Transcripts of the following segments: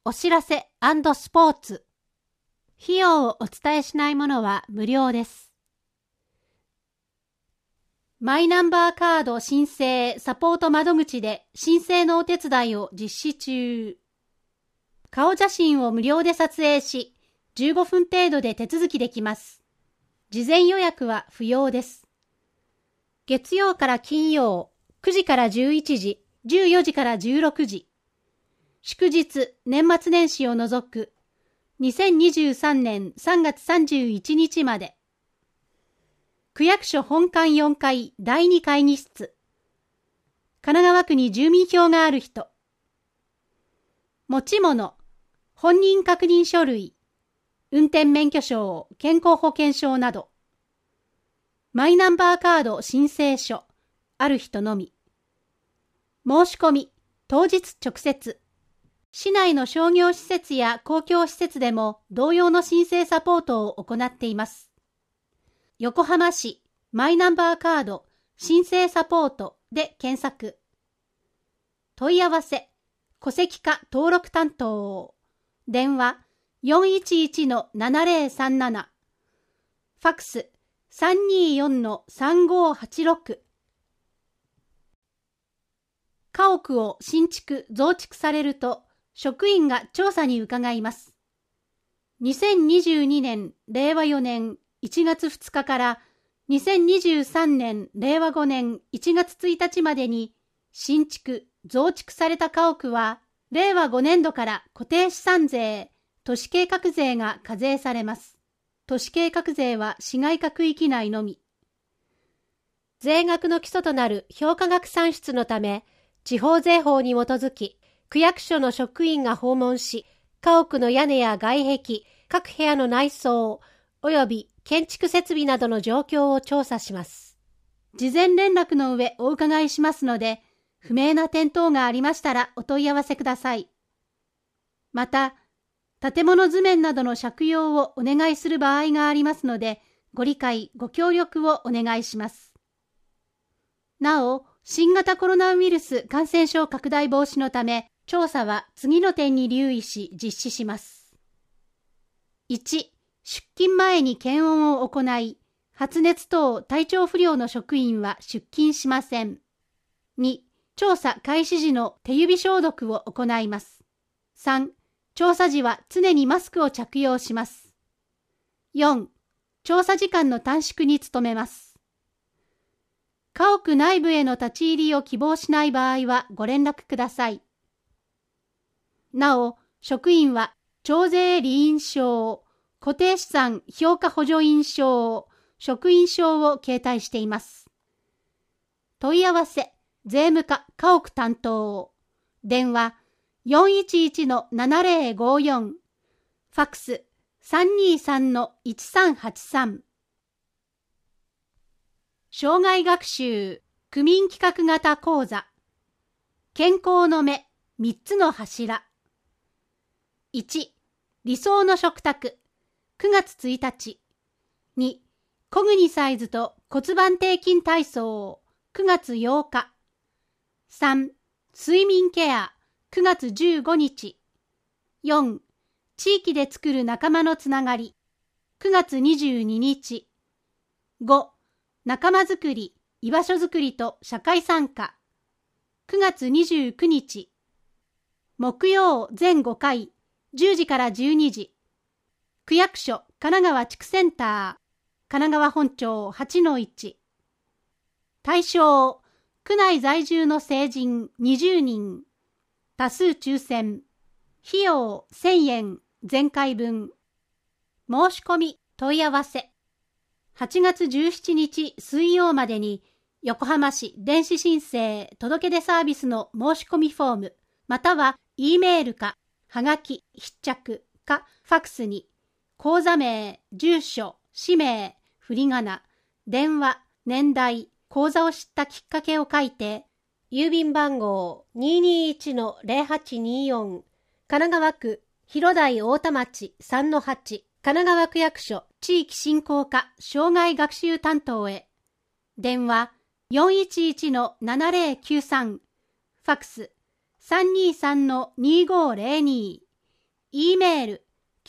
お知らせ&スポーツ。費用をお伝えしないものは無料です。マイナンバーカード申請サポート窓口で申請のお手伝いを実施中。顔写真を無料で撮影し、15分程度で手続きできます。事前予約は不要です。月曜から金曜、9時から11時、14時から16時。祝日、年末年始を除く、2023年3月31日まで。区役所本館4階第2会議室。神奈川区に住民票がある人。持ち物、本人確認書類、運転免許証、健康保険証など。マイナンバーカード申請書、ある人のみ。申し込み、当日直接。市内の商業施設や公共施設でも同様の申請サポートを行っています。横浜市マイナンバーカード申請サポートで検索。問い合わせ、戸籍化登録担当。電話 411-7037。ファックス 324-3586。家屋を新築・増築されると職員が調査に伺います。2022年令和4年1月2日から2023年令和5年1月1日までに新築・増築された家屋は令和5年度から固定資産税、都市計画税が課税されます。都市計画税は市街化区域内のみ。税額の基礎となる評価額算出のため、地方税法に基づき、区役所の職員が訪問し、家屋の屋根や外壁、各部屋の内装、および建築設備などの状況を調査します。事前連絡の上お伺いしますので、不明な点等がありましたらお問い合わせください。また、建物図面などの借用をお願いする場合がありますので、ご理解、ご協力をお願いします。なお、新型コロナウイルス感染症拡大防止のため、調査は次の点に留意し実施します。1、出勤前に検温を行い、発熱等体調不良の職員は出勤しません。2、調査開始時の手指消毒を行います。3、調査時は常にマスクを着用します。4、調査時間の短縮に努めます。家屋内部への立ち入りを希望しない場合はご連絡ください。なお、職員は徴税理印証、固定資産評価補助印証、職員証を携帯しています。問い合わせ、税務課家屋担当。電話 411-7054。ファックス 323-1383。生涯学習区民企画型講座。健康の目3つの柱。1、理想の食卓9月1日。2、コグニサイズと骨盤底筋体操9月8日。3、睡眠ケア9月15日。4、地域で作る仲間のつながり9月22日。5、仲間づくり、居場所づくりと社会参加9月29日。木曜全5回10時から12時。区役所神奈川地区センター神奈川本町 8-1。対象区内在住の成人20人。多数抽選。費用1000円全回分。申し込み問い合わせ。8月17日水曜までに横浜市電子申請届出サービスの申し込みフォームまたは E メールかはがき必着かファックスに口座名、住所、氏名、振り仮名、電話、年代、口座を知ったきっかけを書いて郵便番号 221-0824 神奈川区広台太田町 3-8 神奈川区役所地域振興課障害学習担当へ。電話 411-7093。ファックス 323-2502。 E メール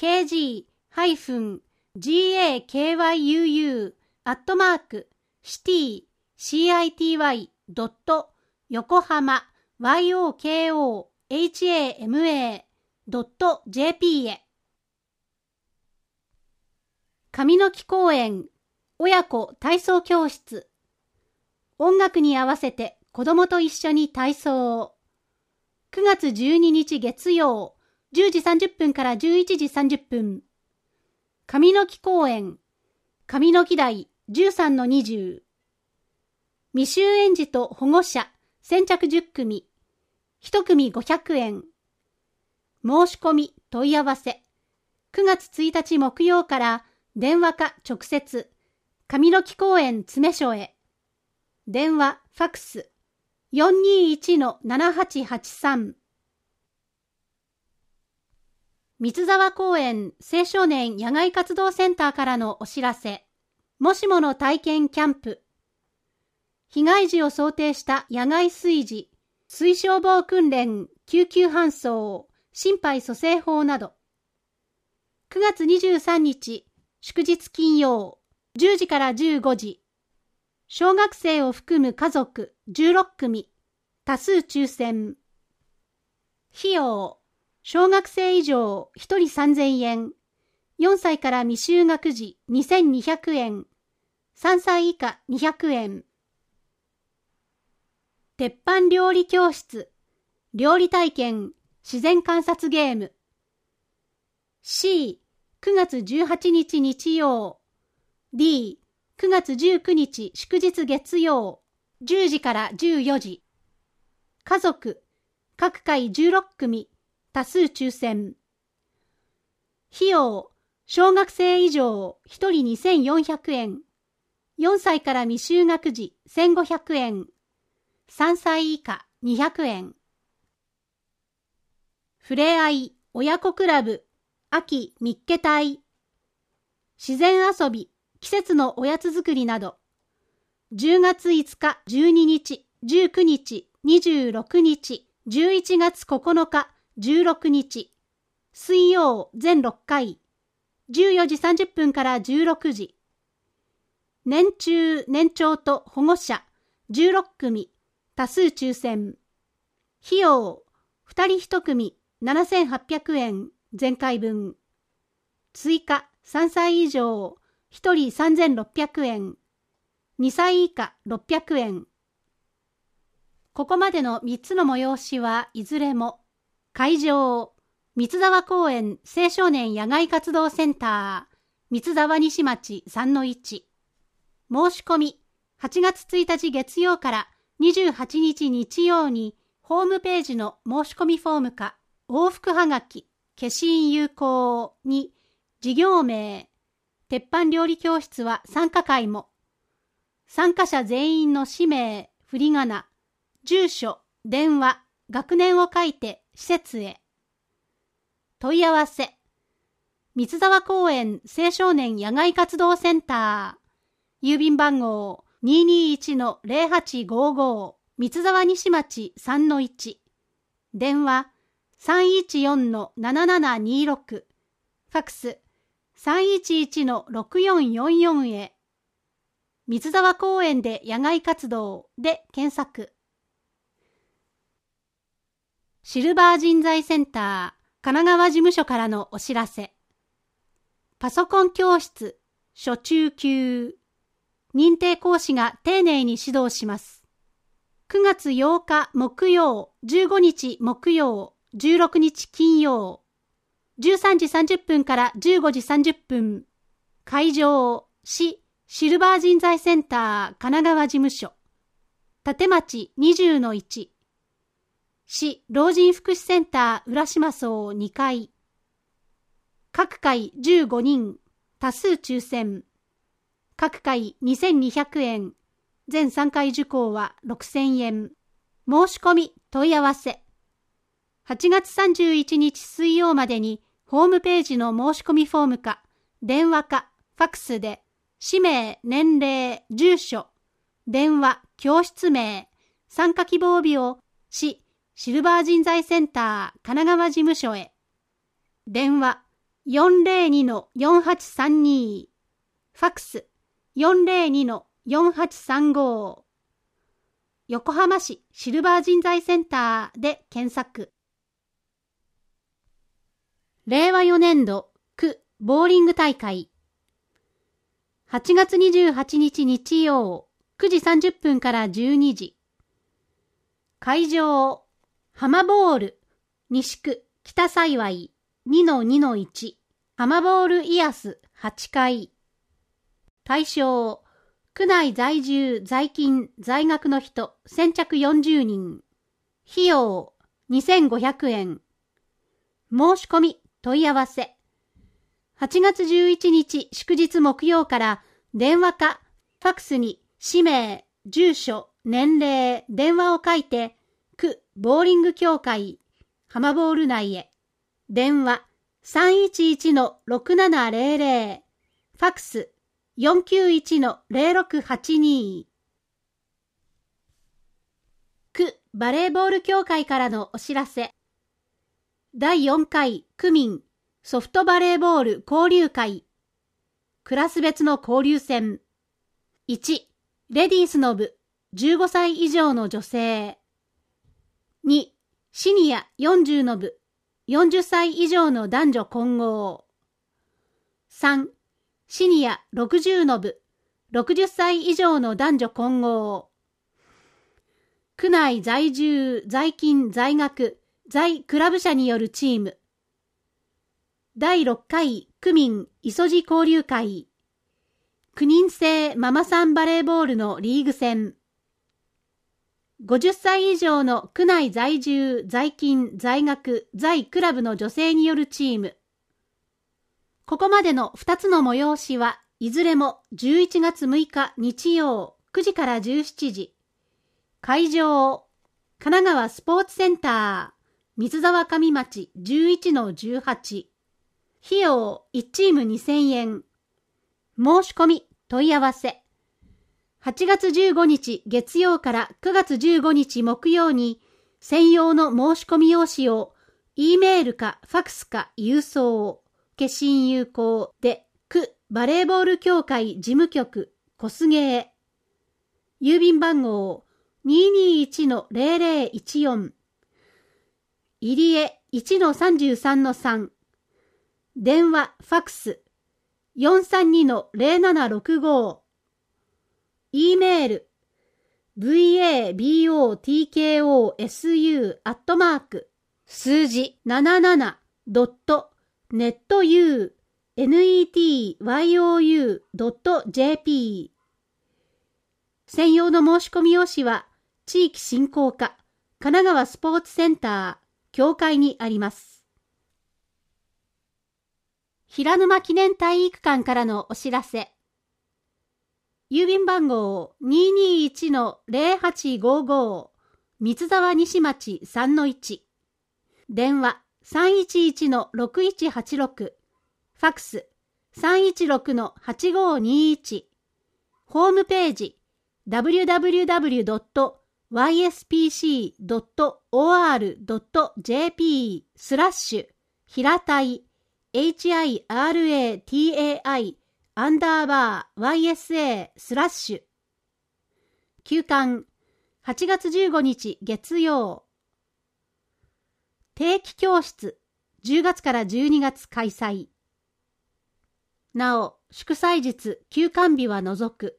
kgcity-city@yokohama.jp へ。上の木公園親子体操教室。音楽に合わせて子供と一緒に体操。9月12日月曜、10時30分から11時30分。上の木公園、上の木台 13-20。未就園児と保護者、先着10組。1組500円。申し込み、問い合わせ。9月1日木曜から電話か直接、上の木公園詰所へ。電話、ファクス、421-7883。三沢公園青少年野外活動センターからのお知らせ。もしもの体験キャンプ。被害時を想定した野外炊事、水消防訓練、救急搬送、心肺蘇生法など。9月23日、祝日金曜、10時から15時。小学生を含む家族16組、多数抽選。費用、小学生以上1人3000円、4歳から未就学児2200円、3歳以下200円。鉄板料理教室、料理体験、自然観察ゲーム。C、9月18日日曜。D、9月19日祝日月曜、10時から14時。家族、各回16組、多数抽選。費用、小学生以上1人2400円、4歳から未就学児1500円、3歳以下200円。ふれあい親子クラブ秋みっけ隊。自然遊び、季節のおやつ作りなど。10月5日、12日、19日、26日、11月9日、16日。水曜全6回。14時30分から16時。年中、年長と保護者16組。多数抽選。費用、2人1組7800円前回分。追加3歳以上1人3600円。2歳以下600円。ここまでの3つの催しはいずれも会場、三沢公園青少年野外活動センター、三沢西町 3-1。申し込み、8月1日月曜から28日日曜にホームページの申し込みフォームか往復はがき消印有効に事業名、鉄板料理教室は参加会も、参加者全員の氏名、振り仮名、住所、電話、学年を書いて施設へ。問い合わせ、三沢公園青少年野外活動センター、郵便番号 221-0855 三沢西町 3-1、電話 314-7726、ファクス 311-6444 へ。三沢公園で野外活動で検索。シルバー人材センター神奈川事務所からのお知らせ。パソコン教室初中級。認定講師が丁寧に指導します。9月8日木曜、15日木曜、16日金曜。13時30分から15時30分。会場、市シルバー人材センター神奈川事務所。立町 20-1。市老人福祉センター浦島荘2階。各回15人、多数抽選。各回2200円。全3回受講は6000円。申し込み、問い合わせ。8月31日水曜までにホームページの申し込みフォームか、電話か、ファクスで、氏名、年齢、住所、電話、教室名、参加希望日を市シルバー人材センター神奈川事務所へ。 電話 402-4832、ファックス 402-4835、横浜市シルバー人材センターで検索。令和4年度区ボーリング大会。8月28日日曜9時30分から12時。会場、浜ボール、西区北幸い 2-2-1、浜ボールイアス8階。対象、区内在住、在勤、在学の人、先着40人。費用、2500円。申し込み、問い合わせ。8月11日祝日木曜から電話かファックスに氏名、住所、年齢、電話を書いて、区ボーリング協会浜ボール内へ。電話 311-6700、ファックス 491-0682。区バレーボール協会からのお知らせ。第4回区民ソフトバレーボール交流会。クラス別の交流戦。1、レディースの部、15歳以上の女性。2、シニア40の部、40歳以上の男女混合。3、シニア60の部、60歳以上の男女混合。区内在住、在勤、在学、在クラブ社によるチーム。第6回区民磯路交流会。9人制ママさんバレーボールのリーグ戦。50歳以上の区内在住、在勤、在学、在クラブの女性によるチーム。ここまでの2つの催しはいずれも11月6日日曜9時から17時。会場、神奈川スポーツセンター、水沢上町 11-18。費用1チーム2000円。申し込み、問い合わせ。8月15日月曜から9月15日木曜に専用の申し込み用紙を E メールかファックスか郵送、消印有効で区バレーボール協会事務局小菅へ。郵便番号 221-0014。入江 1-33-3。電話ファックス 432-0765。E メール vabotkosu 数字 77.netyou.jp。 専用の申し込み用紙は地域振興課神奈川スポーツセンター協会にあります。平沼記念体育館からのお知らせ。郵便番号 221-0855 三沢西町 3-1。電話 311-6186。ファックス 316-8521。ホームページ www.yspc.or.jp 平たいHIRATAI_YSA/休館8月15日月曜。定期教室10月から12月開催。なお祝祭日休館日は除く。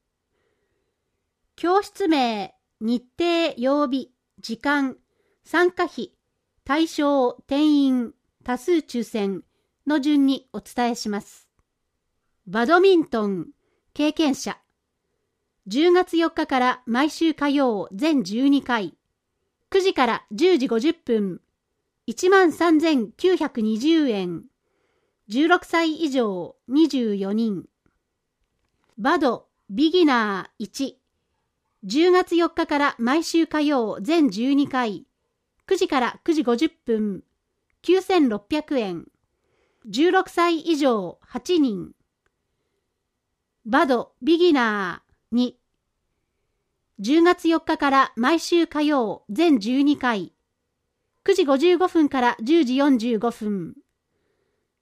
教室名、日程、曜日、時間、参加費、対象、定員、多数抽選の順にお伝えします。バドミントン経験者。10月4日から毎週火曜全12回。9時から10時50分。13,920円。16歳以上24人。バドビギナー1。10月4日から毎週火曜全12回。9時から9時50分。9600円。16歳以上8人。バドビギナー2。10月4日から毎週火曜全12回。9時55分から10時45分。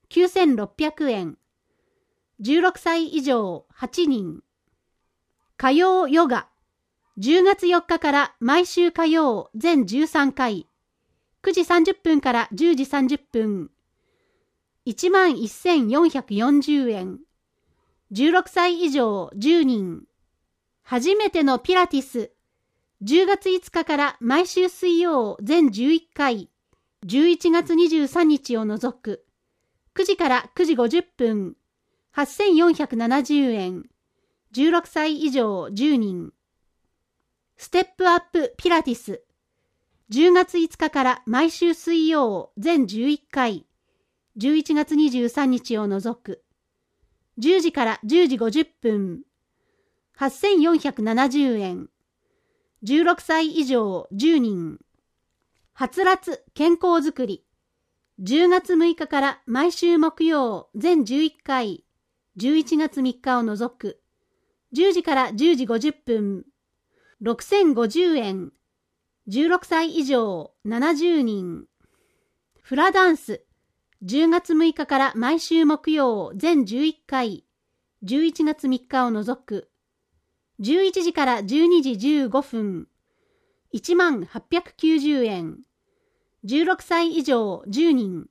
9600円。16歳以上8人。火曜ヨガ。10月4日から毎週火曜全13回。9時30分から10時30分。11,440円。16歳以上10人。初めてのピラティス。10月5日から毎週水曜全11回。11月23日を除く。9時から9時50分。8,470円。16歳以上10人。ステップアップピラティス。10月5日から毎週水曜全11回。11月23日を除く。10時から10時50分。8,470円。16歳以上10人。はつらつ健康づくり。10月6日から毎週木曜全11回。11月3日を除く。10時から10時50分。6,050円。16歳以上70人。フラダンス。10月6日から毎週木曜全11回。11月3日を除く。11時から12時15分。10,890円。16歳以上10人。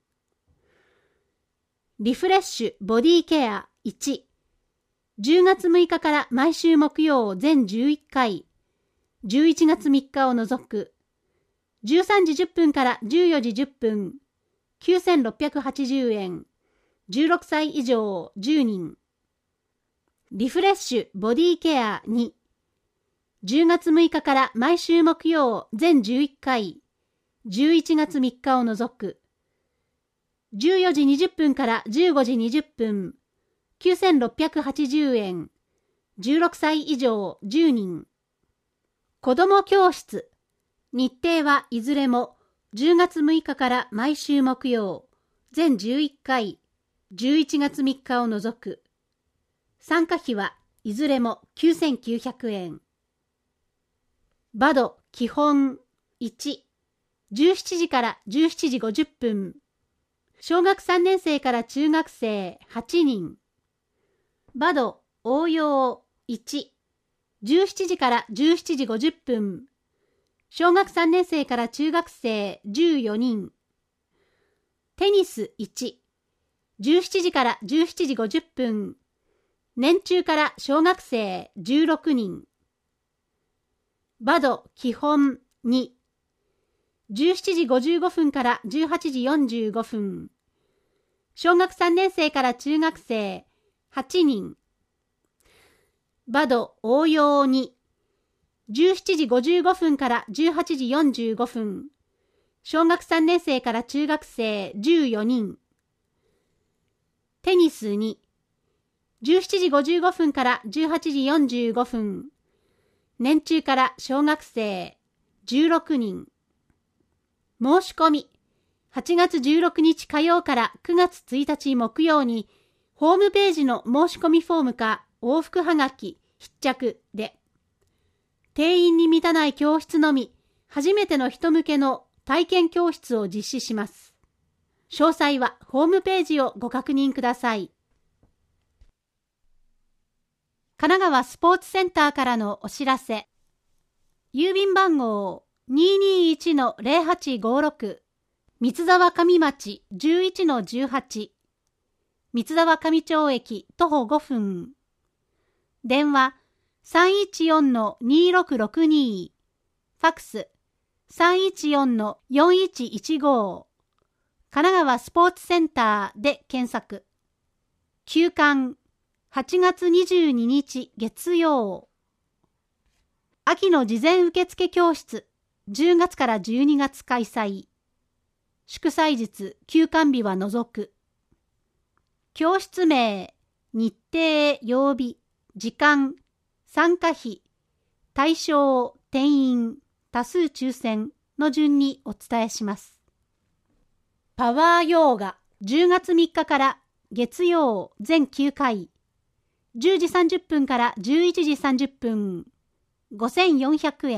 リフレッシュボディケア1。10月6日から毎週木曜全11回。11月3日を除く。13時10分から14時10分。9,680円。16歳以上10人。リフレッシュボディケア2。10月6日から毎週木曜全11回。11月3日を除く。14時20分から15時20分。9,680円。16歳以上10人。子ども教室。日程はいずれも10月6日から毎週木曜、全11回、11月3日を除く。参加費はいずれも9,900円。バド基本1。17時から17時50分。小学3年生から中学生8人。バド応用1。17時から17時50分。小学3年生から中学生14人。テニス1。17時から17時50分。年中から小学生16人。バド基本2。17時55分から18時45分。小学3年生から中学生8人。バド応用2。17時55分から18時45分。小学3年生から中学生14人。テニス2。17時55分から18時45分。年中から小学生16人。申し込み。8月16日火曜から9月1日木曜に、ホームページの申し込みフォームか往復はがき必着で。定員に満たない教室のみ、初めての人向けの体験教室を実施します。詳細はホームページをご確認ください。神奈川スポーツセンターからのお知らせ。郵便番号 221-0856 三沢上町 11-18 三沢上町駅徒歩5分。電話 314-2662 ファクス 314-4115 神奈川スポーツセンターで検索。休館8月22日月曜。秋の事前受付教室10月から12月開催。祝祭日休館日は除く。教室名、日程、曜日、時間、参加費、対象、定員、多数抽選の順にお伝えします。パワーヨーガ10月3日から月曜全9回。10時30分から11時30分。5,400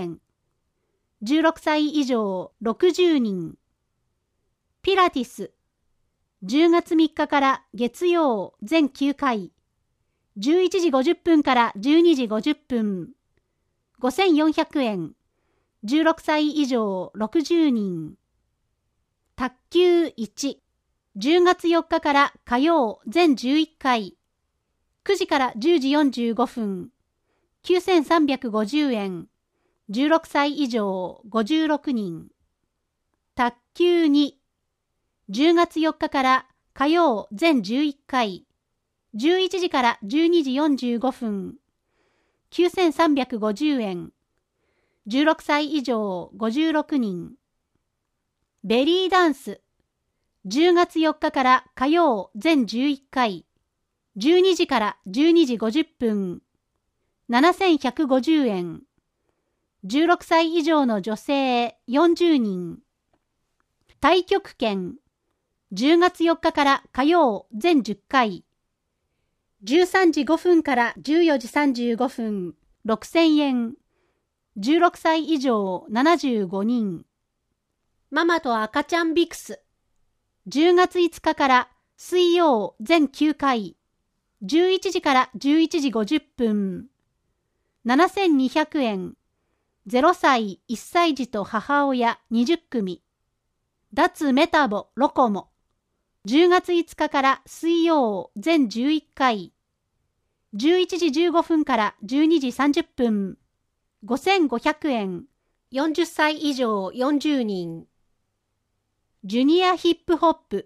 円。16歳以上60人。ピラティス 10月3日から月曜全9回、11時50分から12時50分、5400円、16歳以上60人。卓球1、10月4日から火曜全11回、9時から10時45分、9350円、16歳以上56人。卓球2、10月4日から火曜全11回、11時から12時45分、9350円、16歳以上56人。ベリーダンス、10月4日から火曜全11回、12時から12時50分、7150円、16歳以上の女性40人。太極拳、10月4日から火曜全10回、13時5分から14時35分、6000円、16歳以上75人。ママと赤ちゃんビクス、10月5日から水曜全9回、11時から11時50分、7200円、0歳1歳児と母親20組。脱メタボロコモ、10月5日から水曜全11回、11時15分から12時30分、5500円、40歳以上40人。ジュニアヒップホップ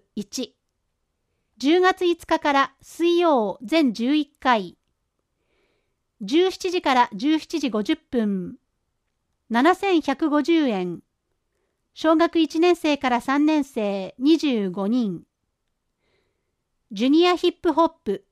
1、10月5日から水曜全11回、17時から17時50分、7150円。小学1年生から3年生25人。ジュニアヒップホップ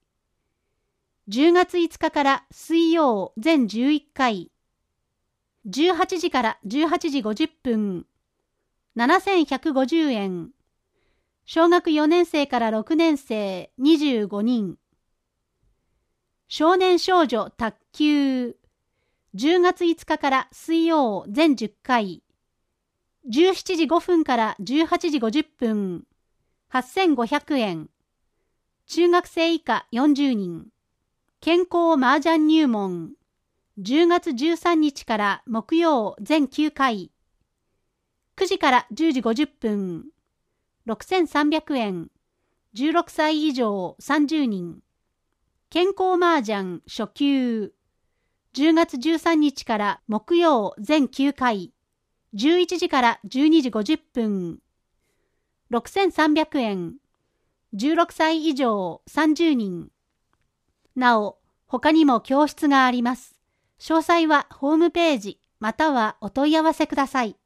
2、10月5日から水曜全11回、18時から18時50分、7150円。小学4年生から6年生25人。少年少女卓球、10月5日から水曜全10回、17時5分から18時50分、8500円。中学生以下40人。健康麻雀入門、10月13日から木曜全9回、9時から10時50分、6300円。16歳以上30人。健康麻雀初級、10月13日から木曜全9回、11時から12時50分、6300円。16歳以上30人。なお、他にも教室があります。詳細はホームページまたはお問い合わせください。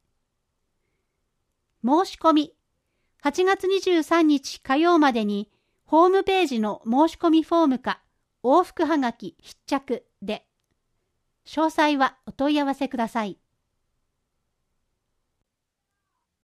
申し込み。8月23日火曜までにホームページの申し込みフォームか往復はがき必着で。詳細はお問い合わせください。